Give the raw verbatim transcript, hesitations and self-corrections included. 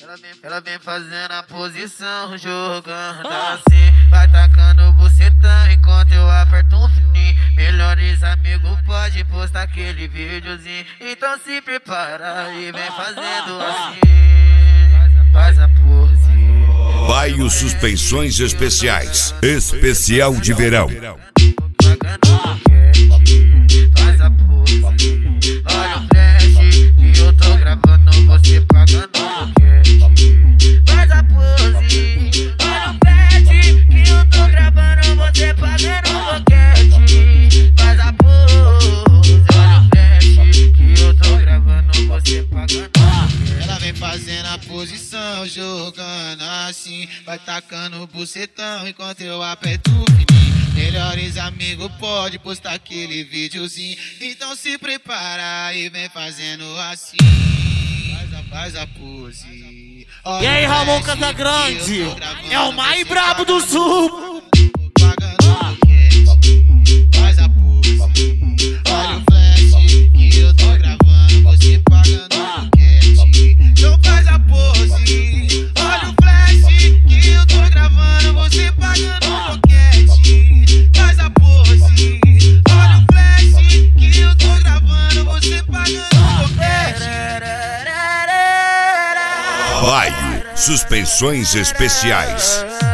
Ela vem, ela vem fazendo a posição, jogando assim. Vai tacando o bucetão enquanto eu aperto um fininho. Melhores amigos pode postar aquele videozinho. Então se prepara e vem fazendo assim. Faz a pose. Baio Suspensões Especiais. Especial de verão. Faz a pose. Olha o flash que eu tô gravando você pagando boquete. Faz a pose. Olha o flash que eu tô gravando você pagando boquete. Faz a pose. Olha o flash que eu tô gravando você pagando boquete. Ela vem fazendo a posição, jogando assim. Vai tacando o bucetão enquanto eu aperto o fininho. Melhores amigos pode postar aquele videozinho. Então se prepara e vem fazendo assim. Faz a, faz a pose. E aí, Ramon Casagrande? É o mais brabo do sul. Pagando boquete. Faz a pose. Olha o flash que eu tô gravando você pagando boquete. Então faz a pose. Olha o flash que eu tô gravando você pagando boquete. Faz a pose. Olha o flash que eu tô gravando você pagando boquete. Baio Suspensões Especiais.